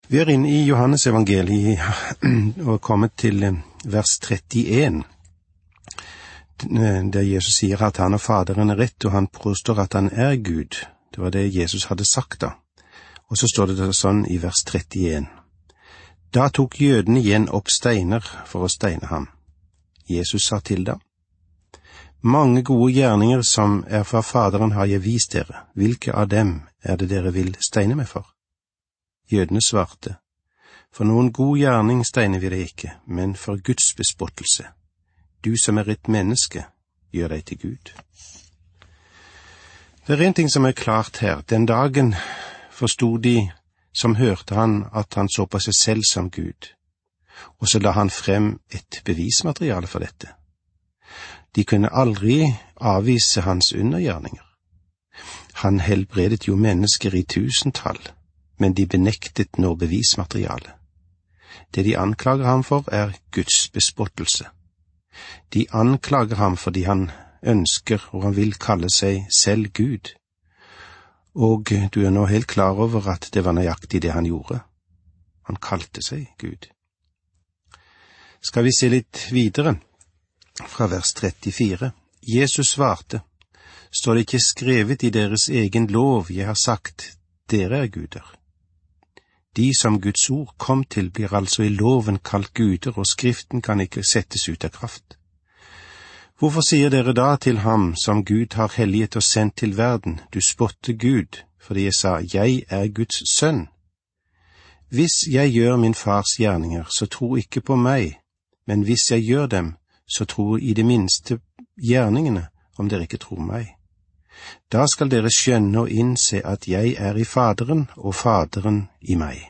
Vi er inne i Johannes evangeliet og kommet til vers 31, der Jesus sier at han og Faderen er ett, og han påstår at han er Gud. Det var det Jesus hadde sagt da. Og så står det sånn i vers 31. Da tok jødene igjen opp steiner for å steine ham. Jesus sa til dem: Mange gode gjerninger som er fra Faderen har jeg vist dere. Hvilke av dem er det dere vil steine meg for? Jødene svarte: For noen god gjerning steiner vi deg ikke, men for Guds bespottelse. Du som er et menneske, gjør deg til Gud. Det er en ting som er klart her. Den dagen forstod de som hørte han at han så på seg selv som Gud, og så la han frem et bevismateriale for dette. De kunne aldri avvise hans undergjerninger. Han helbredet jo mennesker i tusentall, men de benektet nå bevismaterialet. Det de anklager ham for er Guds bespottelse. De anklager ham fordi han ønsker og han vil kalle seg selv Gud. Og du er nå helt klar over at det var nøyaktig det han gjorde. Han kalte seg Gud. Skal vi se litt videre fra vers 34. Jesus svarte: Står det ikke skrevet i deres egen lov, jeg har sagt, dere er guder? De som Guds ord kom til blir altså i loven kalt guder, og Skriften kan ikke settes ut av kraft. Hvorfor sier dere da til ham som Gud har helliget og sendt til verden, du spotter Gud, fordi jeg sa, jeg er Guds sønn? Hvis jeg gjør min fars gjerninger, så tro ikke på meg, men hvis jeg gjør dem, så tro i det minste gjerningene, om dere ikke tror meg. Da skal dere skjønne og innse at jeg er i Faderen, og Faderen i meg.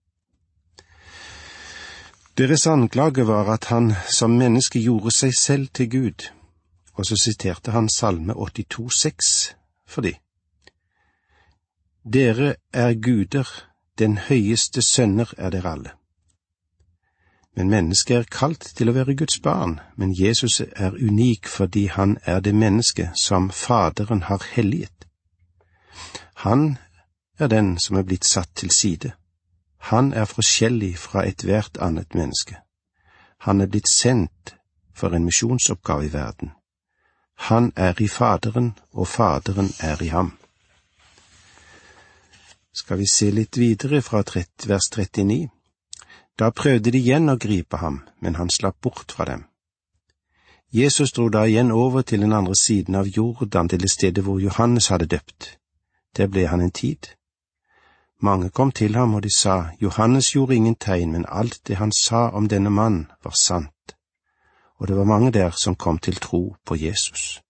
Deres anklage var at han som menneske gjorde seg selv til Gud, og så siterte han Salme 82,6 fordi: Dere er guder, den høyeste sønner er dere alle. Men mennesket er kalt til å være Guds barn, men Jesus er unik fordi han er det menneske som Faderen har helliget. Han er den som er blitt satt til side. Han er forskjellig fra ethvert annet menneske. Han er blitt sendt for en misjonsoppgave i verden. Han er i Faderen, og Faderen er i ham. Skal vi se litt videre fra vers 39. Da prøvde de igjen å gripe ham, men han slapp bort fra dem. Jesus dro da igjen over til den andre siden av Jordan, til det stedet hvor Johannes hadde døpt. Der ble han en tid. Mange kom til ham, og de sa, Johannes gjorde ingen tegn, men alt det han sa om denne mann var sant. Og det var mange der som kom til tro på Jesus.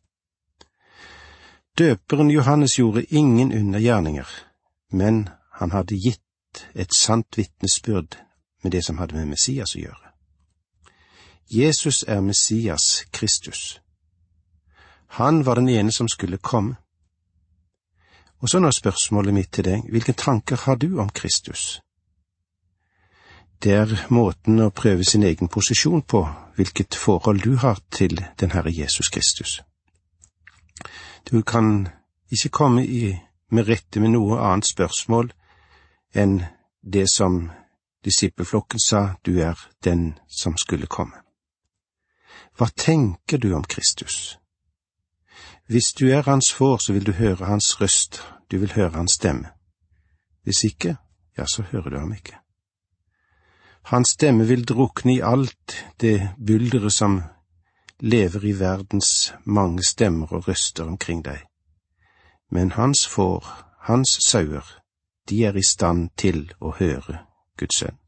Døperen Johannes gjorde ingen undergjerninger, men han hadde gitt et sant vitnesbyrd med det som hadde med Messias å gjøre. Jesus er Messias Kristus. Han var den ene som skulle komme. Og så nå spørsmålet mitt til deg, hvilke tanker har du om Kristus? Det er måten å prøve sin egen posisjon på, hvilket forhold du har til den Herre Jesus Kristus. Du kan ikke komme med rette med noe annet spørsmål enn det som disippelflokken sa, du er den som skulle komme. Hva tenker du om Kristus? Hvis du er hans får, så vil du høre hans røst, du vil høre hans stemme. Hvis ikke, ja, så hører du ham ikke. Hans stemme vil drukne i alt det bulderet som lever i verdens mange stemmer og røster omkring deg. Men hans får, hans sauer, de er i stand til å høre Guds sønn.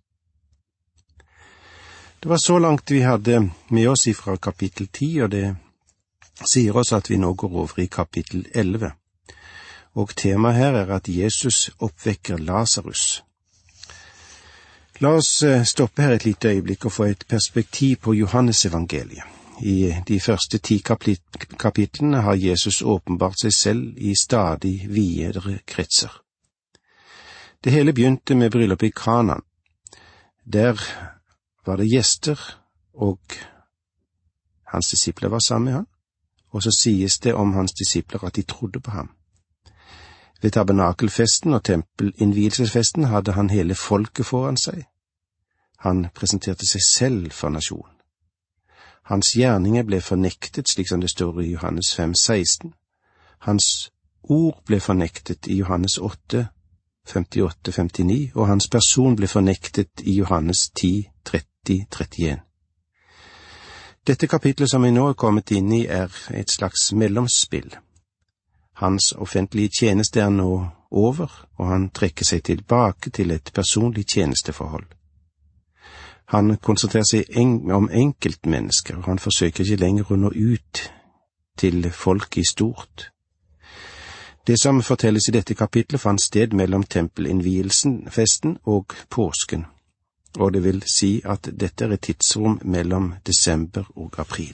Det var så langt vi hadde med oss ifra kapittel 10, og det sier oss at vi nå går over i kapittel 11. Og temaet her er at Jesus oppvekker Lazarus. La oss stoppe her et lite øyeblikk og få et perspektiv på Johannes evangeliet. I de første 10 kapitlene har Jesus åpenbart seg selv i stadig videre kretser. Det hele begynte med bryllupet i Kana. Der var det gjester, og hans disipler var sammen med ham. Og så sies det om hans disipler at de trodde på ham. Ved tabernakelfesten og tempelinnvielsesfesten hadde han hele folket foran seg. Han presenterte seg selv for nasjonen. Hans gjerninger ble fornektet, slik som det står i Johannes 5,16. Hans ord ble fornektet i Johannes 8, 58-59, og hans person ble fornektet i Johannes 10, 30-31. Dette kapitlet som vi nå er kommet inn i, er et slags mellomspill. Hans offentlige tjeneste er nå over, og han trekker seg tilbake til et personlig tjenesteforhold. Han konsentrerer seg om enkeltmennesker, og han forsøker ikke lenger å nå ut til folk i stort. Det som fortelles i dette kapitlet fant sted mellom tempelinnvielsen-festen og påsken, og det vil si at dette er et tidsrom mellom desember og april.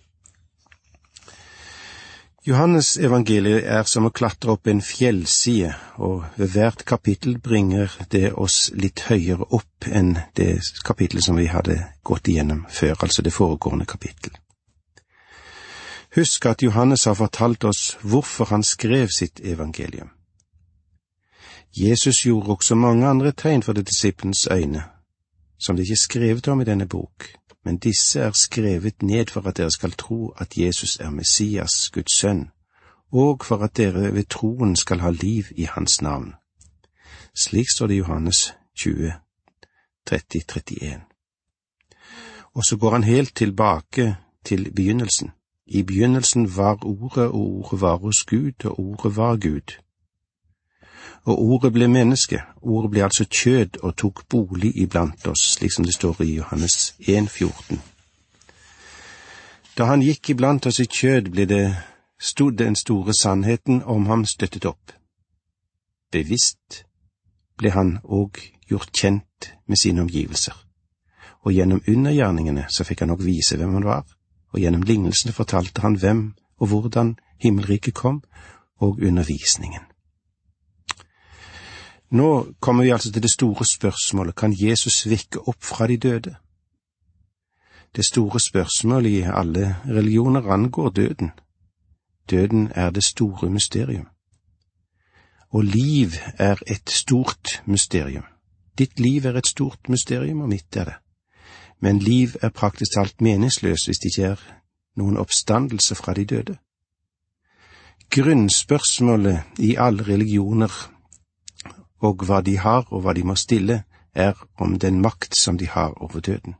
Johannes evangeliet er som å klatre opp en fjellside, og ved hvert kapittel bringer det oss litt høyere opp enn det kapittelet som vi hadde gått igjennom før, altså det foregående kapittel. Husk at Johannes har fortalt oss hvorfor han skrev sitt evangelium. Jesus gjorde også mange andre tegn for de disiplens øyne, som det ikke er skrevet om i denne bok, men disse er skrevet ned for at dere skal tro at Jesus er Messias, Guds sønn, og for at dere ved troen skal ha liv i hans navn. Slik står det i Johannes 20, 30-31. Og så går han helt tilbake til begynnelsen. I begynnelsen var ordet, og ordet var hos Gud, og ordet var Gud. Og ordet ble menneske, ordet ble altså kjød og tok bolig iblant oss, slik som det står i Johannes 1,14. Da han gikk iblant oss i kjød, ble den store sannheten om ham støttet opp. Bevisst ble han òg gjort kjent med sine omgivelser, og gjennom undergjerningene så fikk han òg vise hvem han var, og gjennom lignelsene fortalte han hvem og hvordan himmelriket kom, og undervisningen. Nå kommer vi altså til det store spørsmålet, kan Jesus vekke opp fra de døde? Det store spørsmålet i alle religioner angår døden. Døden er det store mysterium. Og liv er et stort mysterium. Ditt liv er et stort mysterium, og mitt er det. Men liv er praktisk talt meningsløst hvis det ikke er noen oppstandelse fra de døde. Grunnspørsmålet i alle religioner, og hva de har og hva de må stille, er om den makt som de har over døden.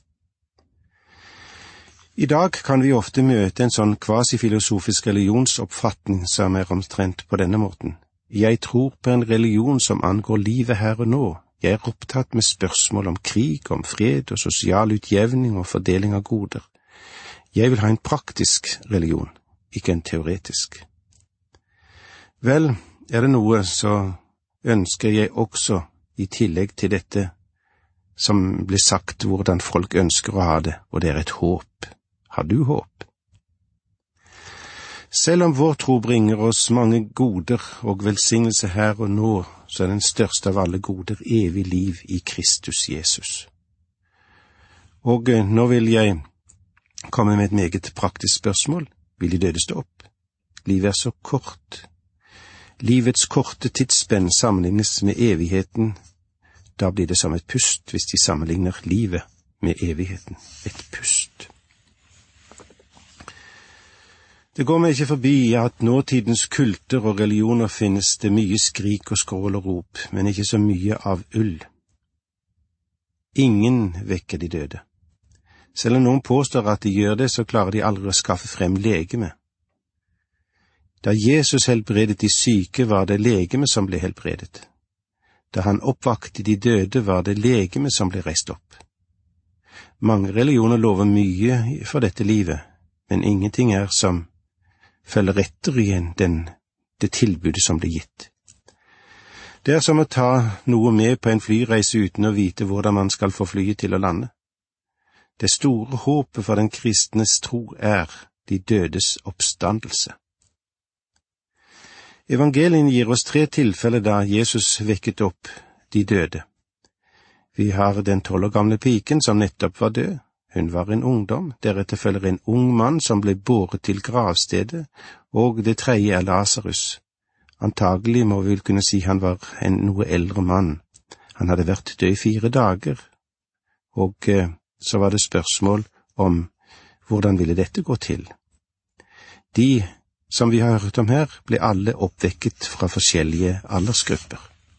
I dag kan vi ofte møte en sånn kvasifilosofisk religionsoppfatning som er omtrent på denne måten. Jeg tror på en religion som angår livet her og nå. Jeg er opptatt med spørsmål om krig, om fred og sosial utjevning og fordeling av goder. Jeg vil ha en praktisk religion, ikke en teoretisk. Vel, er det noe, så ønsker jeg også, i tillegg til dette, som blir sagt hvordan folk ønsker å ha det, og det er et håp. Har du håp? Selv om vår tro bringer oss mange goder og velsignelse her og nå, så er den største av alle goder evig liv i Kristus Jesus. Og nå vil jeg komme med et meget praktisk spørsmål. Vil de døde stå opp? Livet er så kort. Livets korte tidsspenn sammenlignes med evigheten. Da blir det som et pust hvis de sammenligner livet med evigheten. Et pust. Det går meg ikke forbi at nåtidens kulter og religioner finnes det mye skrik og skrål og rop, men ikke så mye av ull. Ingen vekker de døde. Selv om noen påstår at de gjør det, så klarer de aldri å skaffe frem legeme. Da Jesus helbredet de syke, var det legeme som ble helbredet. Da han oppvakte de døde, var det legeme som ble reist opp. Mange religioner lover mye for dette livet, men ingenting er som følger etter igjen det tilbudet som blir gitt. Det er som å ta noe med på en flyreise uten å vite hvordan man skal få flyet til å lande. Det store håpet for den kristnes tro er de dødes oppstandelse. Evangelien gir oss 3 tilfeller da Jesus vekket opp de døde. Vi har den 12 år gamle piken som nettopp var død. Hun var en ungdom, deretter følger en ung mann som ble båret til gravstedet, og det 3. er Lazarus. Antagelig må vi vel kunne si han var en noe eldre mann. Han hadde vært død i 4 dager, og så var det spørsmål om hvordan ville dette gå til. De som vi har hørt om her, ble alle oppvekket fra forskjellige aldersgrupper.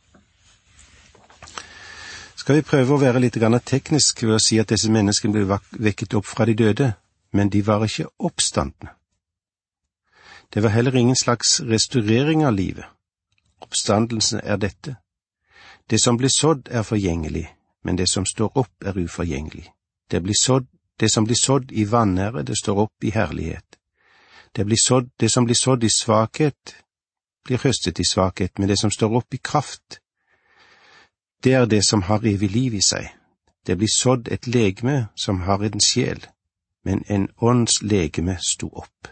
Skal vi prøve å være litt teknisk ved å si at disse menneskene ble vekket opp fra de døde, men de var ikke oppstandne. Det var heller ingen slags restaurering av livet. Oppstandelsen er dette. Det som blir sådd er forgjengelig, men det som står opp er uforgjengelig. Det som blir sådd i vanære, det står opp i herlighet. Det som blir sådd i svakhet, blir høstet i svakhet, men det som står opp i kraft, det er det som har evig liv i seg. Det blir sådd et legeme som har en sjel, men en ånds legeme sto opp.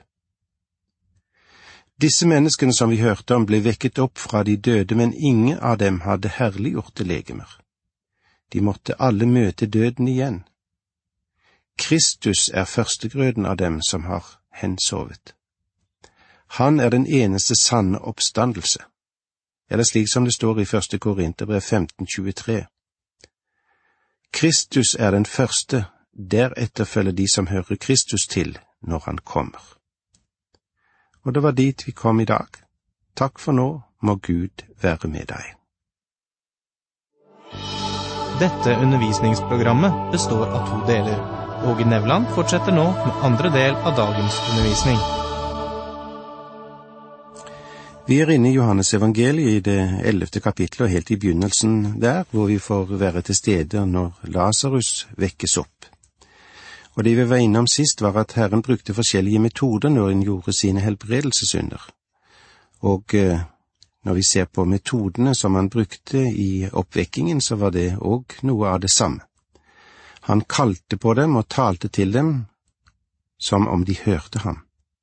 Disse menneskene som vi hørte om ble vekket opp fra de døde, men ingen av dem hadde herliggjorte legemer. De måtte alle møte døden igjen. Kristus er førstegrøden av dem som har hensovet. Han er den eneste sanne oppstandelse, eller slik som det står i 1. Korinterbrev 15:23. Kristus er den første, deretter følger de som hører Kristus til når han kommer. Og det var dit vi kom i dag. Takk for nå, må Gud være med deg. Dette undervisningsprogrammet består av 2 deler. Åge Nevland fortsetter nå med andre del av dagens undervisning. Vi er inne i Johannes evangeliet i det 11. kapitlet og helt i begynnelsen der, hvor vi får være til stede når Lazarus vekkes opp. Og det vi var innom sist var at Herren brukte forskjellige metoder når han gjorde sine helbredelsesynder. Og når vi ser på metodene som han brukte i oppvekkingen, så var det også noe av det samme. Han kalte på dem og talte til dem som om de hørte ham.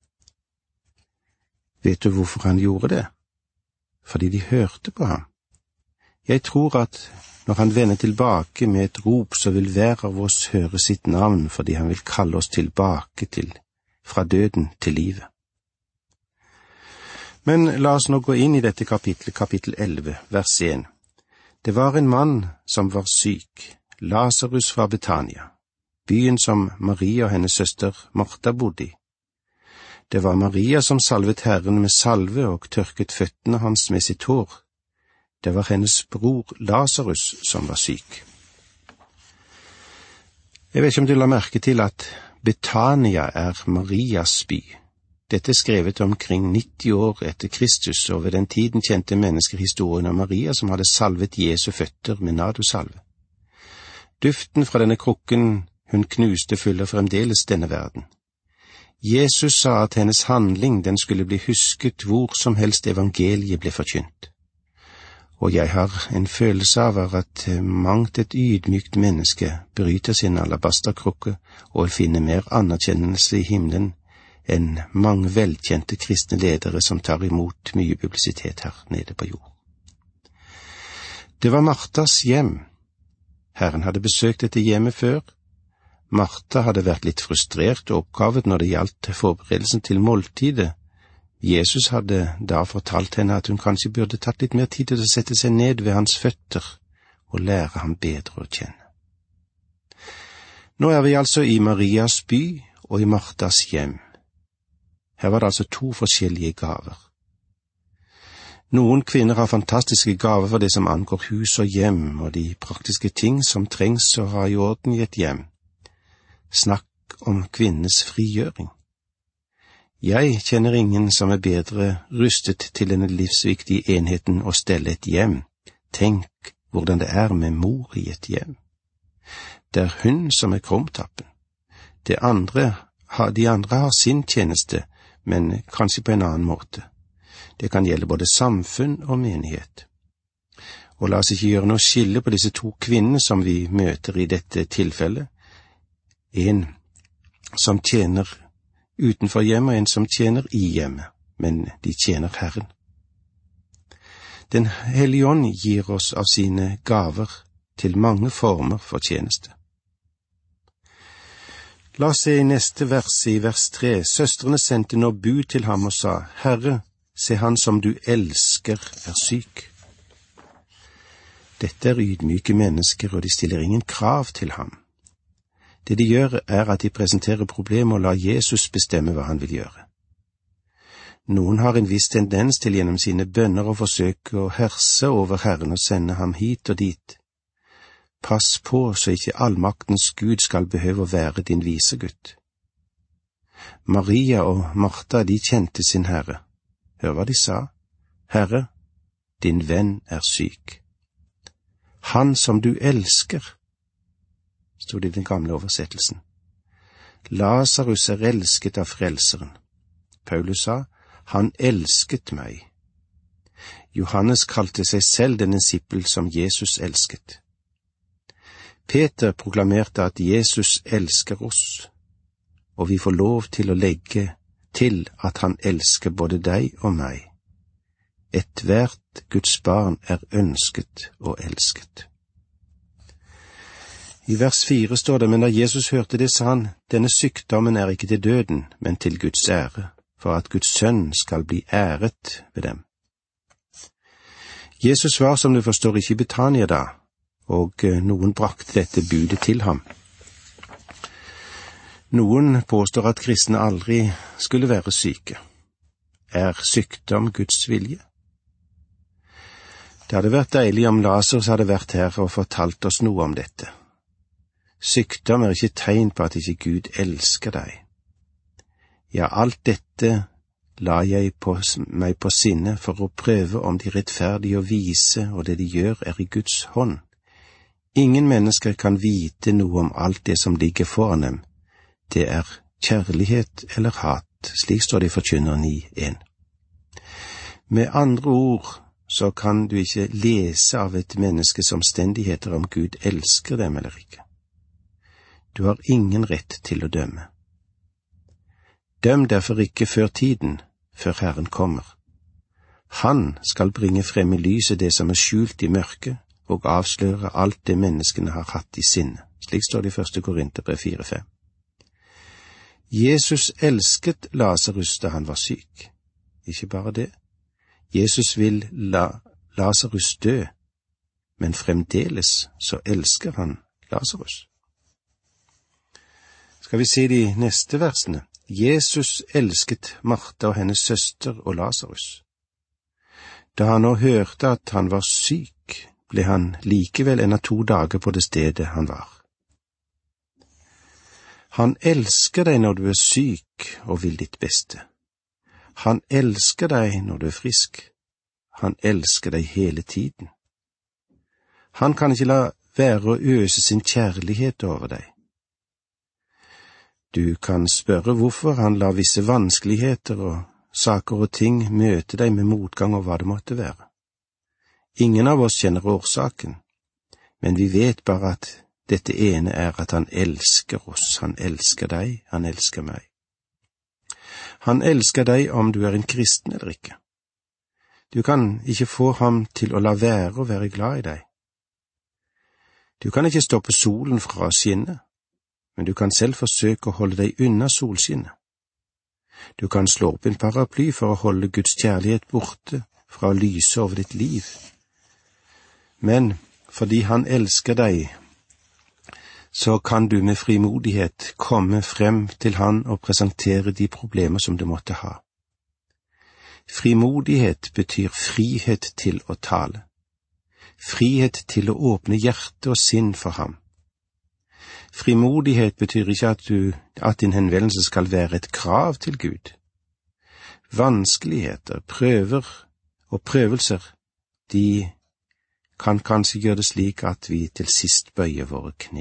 Vet du hvorfor han gjorde det? Fordi de hørte på ham. Jeg tror at når han vender tilbake med et rop, så vil hver av oss høre sitt navn, fordi han vil kalle oss tilbake fra døden til livet. Men la oss nå gå inn i dette kapitlet, kapittel 11, vers 1. Det var en mann som var syk, Lazarus fra Betania, byen som Maria og hennes søster Martha bodde i. Det var Maria som salvet Herren med salve og tørket føttene hans med sitt hår. Det var hennes bror Lazarus som var syk. Jeg vet ikke om du la merke til at Betania er Marias by. Dette er skrevet omkring 90 år etter Kristus, og ved den tiden kjente mennesker historien om Maria som hadde salvet Jesu føtter med nadosalve. Duften fra denne krukken hun knuste fyller fremdeles denne verden. Jesus sa at hennes handling den skulle bli husket hvor som helst evangeliet ble forkynt. Og jeg har en følelse av at mangt et ydmykt menneske bryter sin alabasterkrukke og finner mer anerkjennelse i himmelen enn mange velkjente kristne ledere som tar imot mye publisitet her nede på jord. Det var Marthas hjem. Herren hadde besøkt dette hjemmet før. Martha hadde vært litt frustrert og oppgavet når det gjaldt forberedelsen til måltidet. Jesus hadde da fortalt henne at hun kanskje burde tatt litt mer tid til å sette seg ned ved hans føtter og lære ham bedre å kjenne. Nå er vi altså i Marias by og i Marthas hjem. Her var det altså 2 forskjellige gaver. Noen kvinner har fantastiske gaver for det som angår hus og hjem og de praktiske ting som trengs å ha i orden i et hjem. Snakk om kvinnes frigjøring. Jeg kjenner ingen som er bedre rustet til denne livsviktige enheten å stelle et hjem. Tenk hvordan det er med mor i et hjem. Det er hun som er krumtappen. De andre har sin tjeneste, men kanskje på en annen måte. Det kan gjelde både samfunn og menighet. Og la oss ikke gjøre noe skille på disse 2 kvinnene som vi møter i dette tilfellet. En som tjener utenfor hjemmet, og en som tjener i hjemmet, men de tjener Herren. Den Hellige Ånd gir oss av sine gaver til mange former for tjeneste. La oss se i neste vers, i vers 3. Søstrene sendte nå bud til ham og sa, Herre, se han som du elsker er syk. Dette er ydmyke mennesker, og de stiller ingen krav til ham. Det de gjør er at de presenterer problemer og lar Jesus bestemme hva han vil gjøre. Noen har en viss tendens til gjennom sine bønner å forsøke å herse over Herren og sende ham hit og dit. Pass på så ikke allmaktens Gud skal behøve å være din visegutt. Maria og Martha, de kjente sin Herre. Hør hva de sa. Herre, din venn er syk. Han som du elsker, stod det i den gamle oversettelsen. Lazarus er elsket av frelseren. Paulus sa, han elsket meg. Johannes kalte seg selv den disippel som Jesus elsket. Peter proklamerte at Jesus elsker oss, og vi får lov til å legge til at han elsker både deg og meg. Ethvert Guds barn er ønsket og elsket. I vers 4 står det, men da Jesus hørte det, sa han, denne sykdommen er ikke til døden, men til Guds ære, for at Guds sønn skal bli æret ved dem. Jesus var, som du forstår, ikke i Betania da, og noen brakte dette budet til ham. Noen påstår at kristne aldri skulle være syke. Er sykdom Guds vilje? Det hadde vært deilig om Lazarus hadde vært her og fortalt oss noe om dette. Sykdom er ikke tegn på at ikke Gud elsker deg. Ja, alt dette la jeg meg på sinne for å prøve om de rettferdige å vise, og det de gjør er i Guds hånd. Ingen mennesker kan vite noe om alt det som ligger foran dem. Det er kjærlighet eller hat, slik står det i Forkynneren 9:1. Med andre ord så kan du ikke lese av et menneskes omstendigheter om Gud elsker dem eller ikke. Du har ingen rett til å dømme. Døm derfor ikke før tiden, før Herren kommer. Han skal bringe frem i lyset det som er skjult i mørket, og avsløre alt det menneskene har hatt i sinne. Slik står det i 1. Korinterbrev 4:5. Jesus elsket Lazarus da han var syk. Ikke bare det. Jesus vil la Lazarus dø, men fremdeles så elsker han Lazarus. Skal vi se de neste versene? Jesus elsket Martha og hennes søster og Lazarus. Da han nå hørte at han var syk, ble han likevel ennå 2 dager på det stedet han var. Han elsker deg når du er syk og vil ditt beste. Han elsker deg når du er frisk. Han elsker deg hele tiden. Han kan ikke la være å øse sin kjærlighet over deg. Du kan spørre hvorfor han lar visse vanskeligheter og saker og ting møte deg med motgang og hva det måtte være. Ingen av oss kjenner årsaken, men vi vet bare at dette ene er at han elsker oss, han elsker deg, han elsker meg. Han elsker deg om du er en kristen eller ikke. Du kan ikke få ham til å la være å være glad i deg. Du kan ikke stoppe solen fra å skinne, men du kan selv forsøke å holde deg unna solskinnet. Du kan slå opp en paraply for å holde Guds kjærlighet borte fra å lyse over ditt liv. Men fordi han elsker deg, så kan du med frimodighet komme frem til han og presentere de problemer som du måtte ha. Frimodighet betyr frihet til å tale. Frihet til å åpne hjerte og sinn for ham. Frimodighet betyr ikke at din henvendelse skal være et krav til Gud. Vanskeligheter, prøver og prøvelser, de kan kanskje gjøre det slik at vi til sist bøyer våre kne.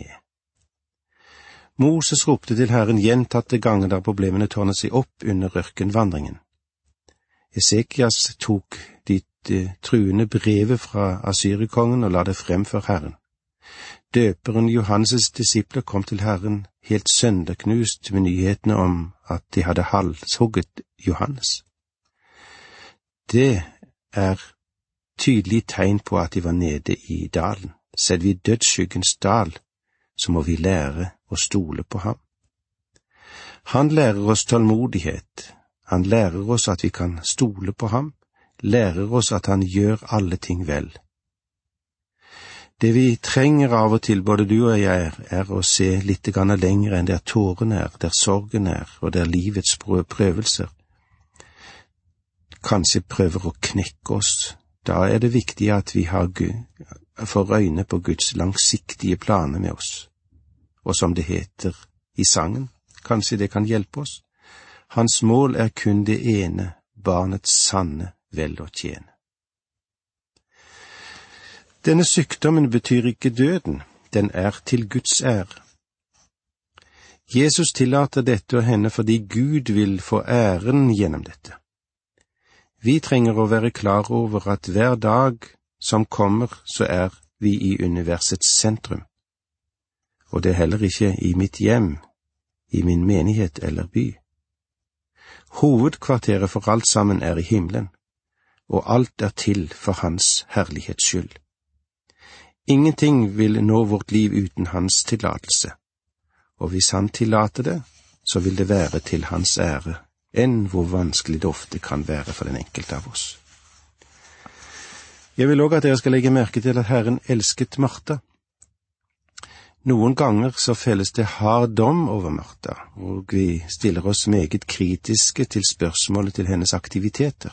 Moses ropte til Herren gjentatte ganger da problemene tårnet seg opp under ørkenvandringen. Esekias tok ditt truende brevet fra Assyrikongen og la det frem for Herren. Døperen Johannes' disipler kom til Herren helt sønderknust med nyhetene om at de hadde halshugget Johannes. Det er tydelig tegn på at de var nede i dalen. Selv i dødsskyggens dal, så må vi lære å stole på ham. Han lærer oss tålmodighet, Han lærer oss at vi kan stole på ham, lærer oss at han gjør alle ting vel. Det vi trenger av og til, både du og jeg, er å se litt grann lenger enn der tårene er, der sorgen er, og der livets prøvelser kanskje prøver å knekke oss. Da er det viktig at vi får øyne på Guds langsiktige planer med oss. Og som det heter i sangen, kanskje det kan hjelpe oss. Hans mål er kun det ene, barnets sanne vel å tjene. Denne sykdommen betyr ikke døden, den er til Guds ære. Jesus tillater dette å hende fordi Gud vil få æren gjennom dette. Vi trenger å være klar over at hver dag som kommer, så er vi i universets sentrum. Og det er heller ikke i mitt hjem, i min menighet eller by. Hovedkvarteret for alt sammen er i himmelen, og alt er til for hans herlighets skyld. Ingenting vil nå vårt liv uten hans tillatelse, og hvis han tillater det, så vil det være til hans ære, enn hvor vanskelig det ofte kan være for den enkelte av oss. Jeg vil også at dere skal legge merke til at Herren elsket Martha. Noen ganger så felles det hard dom over Martha, og vi stiller oss meget kritiske til spørsmålet til hennes aktiviteter.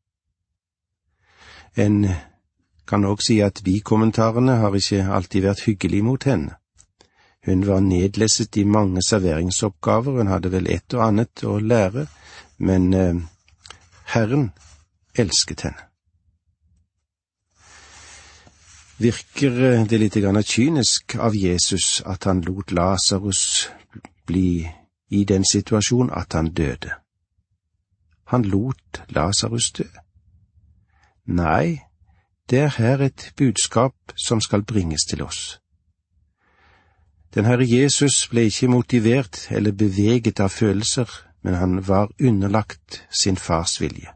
En kan også si at bikommentarene har ikke alltid vært hyggelige mot henne. Hun var nedlesset i mange serveringsoppgaver, hun hadde vel et og annet å lære, men Herren elsket henne. Virker det litt kynisk av Jesus at han lot Lazarus bli i den situasjon at han døde? Han lot Lazarus dø. Nei, det er her et budskap som skal bringes til oss. Den Herre Jesus ble ikke motivert eller beveget av følelser, men han var underlagt sin fars vilje.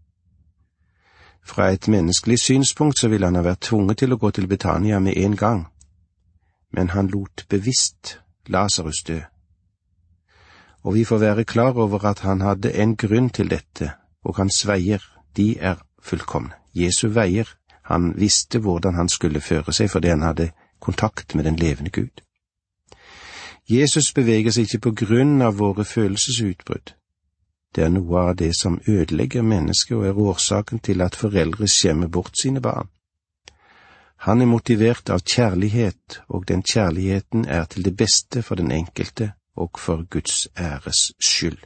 Fra et menneskelig synspunkt så ville han ha vært tvunget til å gå til Betania med en gang, men han lot bevisst Lazarus dø. Og vi får være klar over at han hadde en grunn til dette, og hans veier, de er fullkomne. Jesu veier, han visste hvordan han skulle føre seg fordi han hadde kontakt med den levende Gud. Jesus beveger seg ikke på grunn av våre følelsesutbrudd. Det er noe av det som ødelegger mennesket og er årsaken til at foreldre skjemmer bort sine barn. Han er motivert av kjærlighet, og den kjærligheten er til det beste for den enkelte og for Guds æres skyld.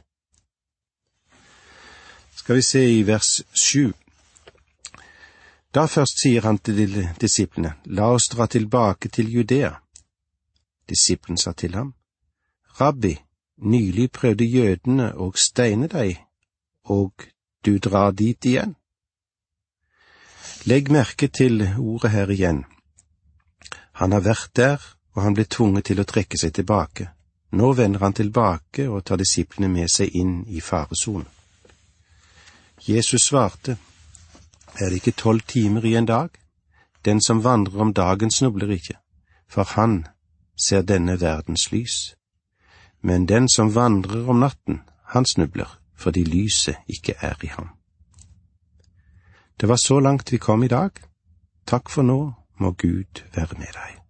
Skal vi se i vers 7. Da først sier han til disiplene, la oss dra tilbake til Judea. Disippelen sa til ham, Rabbi, nylig prøvde jødene å steine deg, og du drar dit igjen. Legg merke til ordet her igjen. Han har vært der, og han ble tvunget til å trekke seg tilbake. Nå vender han tilbake og tar disiplene med seg inn i faresonen. Jesus svarte, er det ikke 12 timer i en dag? Den som vandrer om dagen snubler ikke, for han ser denne verdens lys. Men den som vandrer om natten, han snubler, fordi lyset ikke er i ham. Det var så langt vi kom i dag. Takk for nå, må Gud være med deg.